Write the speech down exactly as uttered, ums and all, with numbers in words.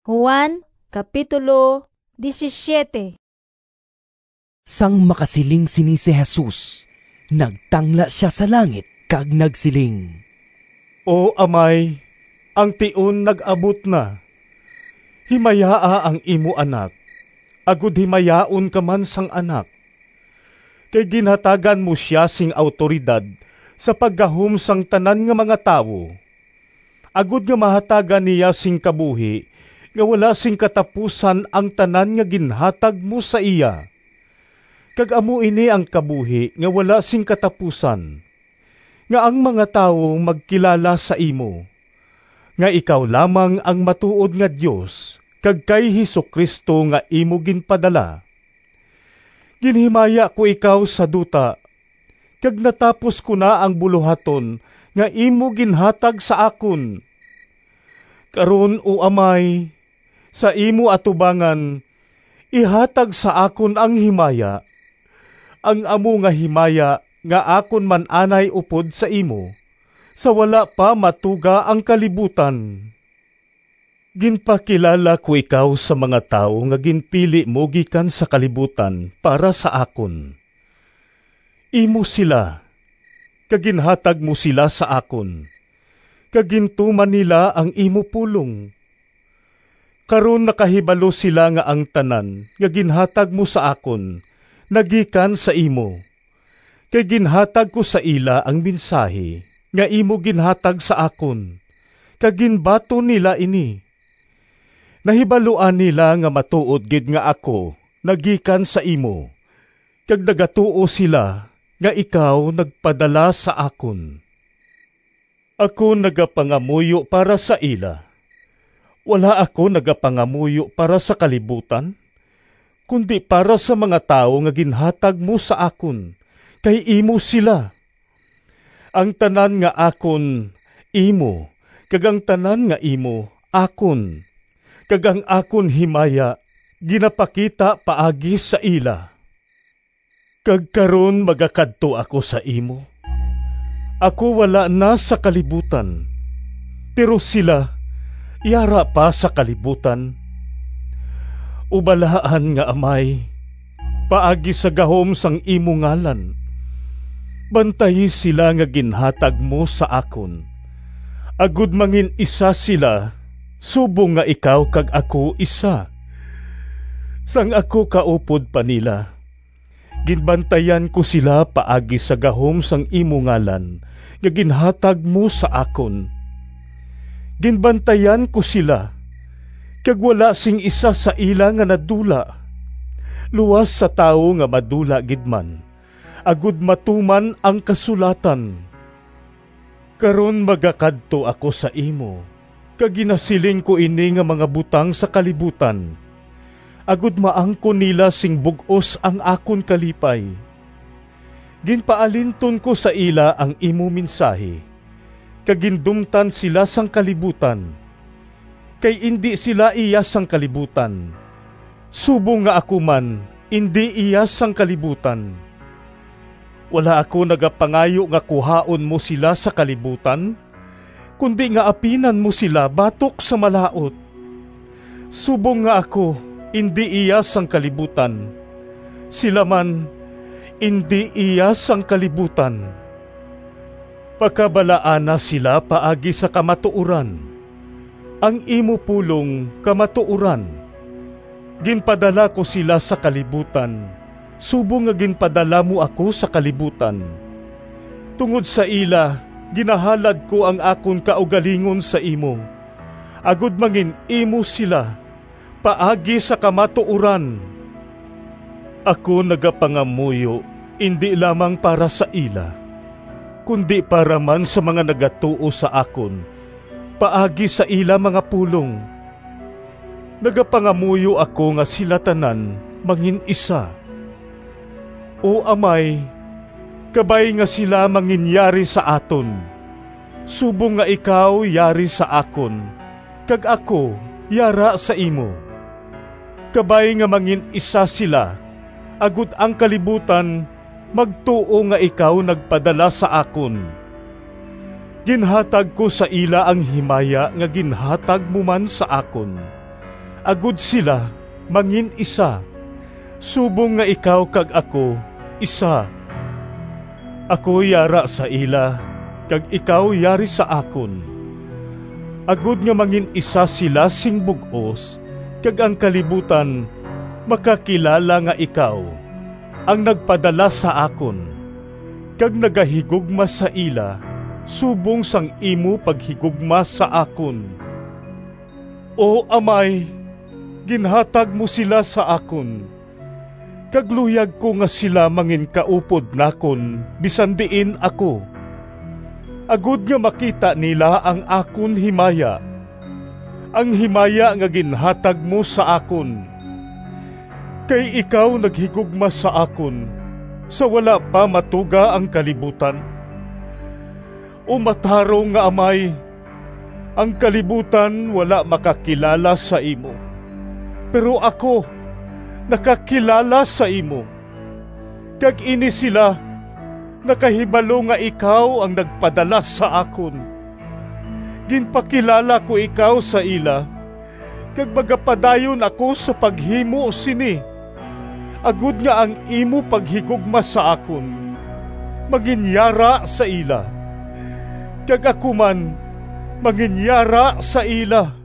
Juan Kapitulo seventeen. Sang makasiling sini si Jesus, nagtangla siya sa langit kag nagsiling, O Amay, ang tion nag-abot na. Himayaa ang imo anak, agud himayaon ka man sang anak. Kay ginhatagan mo siya sing awtoridad sa paggahom sang tanan nga mga tawo. Agud nga mahatagan niya sing kabuhi, nga wala sing katapusan ang tanan nga ginhatag mo sa iya. Kag amo ini ang kabuhi nga wala sing katapusan, nga ang mga tawo magkilala sa imo, nga ikaw lamang ang matuod nga Dios, kag kay Hesukristo nga imo ginpadala. Ginhimaya ko ikaw sa duta, kag natapos ko na ang buluhaton nga imo ginhatag sa akon. Karon o Amay, sa imo atubangan, ihatag sa akon ang himaya, ang amo nga himaya nga akon man anay upod sa imo, sa wala pa matuga ang kalibutan. Ginpakilala ko ikaw sa mga tao nga ginpili mo gikan sa kalibutan para sa akon. Imo sila, kaginhatag mo sila sa akon, kagintuman nila ang imo pulong. Karon nakahibalo sila nga ang tanan nga ginhatag mo sa akon, nagikan sa imo. Kay ginhatag ko sa ila ang mensahe nga imo ginhatag sa akon, kag ginbato nila ini. Nahibaluan nila nga matuod gid nga ako nagikan sa imo, kag nagatuo sila nga ikaw nagpadala sa akon. Ako nagapangamuyo para sa ila. Wala ako nagapangamuyo para sa kalibutan, kundi para sa mga tao nga ginhatag mo sa akon, kay imo sila. Ang tanan nga akon, imo, kag ang tanan nga imo, akon, kag ang akon himaya, ginapakita paagi sa ila. Kag karon magakadto ako sa imo. Ako wala na sa kalibutan, pero sila, yara pa sa kalibutan. Ubalaan nga Amay, paagi sa gahom sang imo ngalan. Bantayi sila nga ginhatag mo sa akon. Agud mangin isa sila, subong nga ikaw kag ako isa. Sang ako kaupod pa nila, ginbantayan ko sila paagi sa gahom sang imo ngalan, nga ginhatag mo sa akon. Ginbantayan ko sila, kag wala sing isa sa ila nga nadula. Luwas sa tao nga madula gidman, agud matuman ang kasulatan. Karon magakadto ako sa imo, kag ginasiling ko ini nga mga butang sa kalibutan, agud maangko nila sing bug-os ang akon kalipay. Ginpaalinton ko sa ila ang imo mensahe, kag gindumtan sila sang kalibutan, kay indi sila iyas sang kalibutan, subong nga ako man, indi iyas sang kalibutan. Wala ako nagapangayo nga kuhaon mo sila sa kalibutan, kundi nga apinan mo sila batok sa malaot. Subong nga ako, indi iyas ang kalibutan, sila man, indi iyas ang kalibutan. Pakabalaan na sila paagi sa kamatuuran, ang imo pulong kamatuuran. Ginpadala ko sila sa kalibutan, subong nga ginpadala mo ako sa kalibutan. Tungod sa ila, ginahalad ko ang akon kaugalingon sa imo, agud mangin imo sila, paagi sa kamatuuran. Ako nagapangamuyo, indi lamang para sa ila, kundi para man sa mga nagatuo sa akon, paagi sa ila mga pulong. Nagapangamuyo ako nga sila tanan, mangin isa. O Amay, kabay nga sila manginyari sa aton, subong nga ikaw yari sa akon, kag ako yara sa imo. Kabay nga mangin isa sila, agud ang kalibutan, magtuo nga ikaw nagpadala sa akon. Ginhatag ko sa ila ang himaya nga ginhatag mo man sa akon, agud sila mangin isa, subong nga ikaw kag ako isa. Ako yara sa ila, kag ikaw yari sa akon. Agud nga mangin isa sila sing bug-os, kag ang kalibutan makakilala nga ikaw ang nagpadala sa akon, kag nagahigugma sa ila, subong sang imo paghigugma sa akon. O Amay, ginhatag mo sila sa akon, kag luyag ko nga sila mangin kaupod nakon, bisan diin ako. Agud nga makita nila ang akon himaya, ang himaya nga ginhatag mo sa akon. Kay ikaw naghigugma sa akon, sa wala pa matuga ang kalibutan. O matarong nga Amay, ang kalibutan wala makakilala sa imo, pero ako nakakilala sa imo. Kag ini sila nakahibalo nga ikaw ang nagpadala sa akon. Ginpakilala ko ikaw sa ila, kag magapadayon ako sa paghimo sini. Agud nga ang imo paghigugma sa akon manginyara sa ila, kag ako man manginyara sa ila.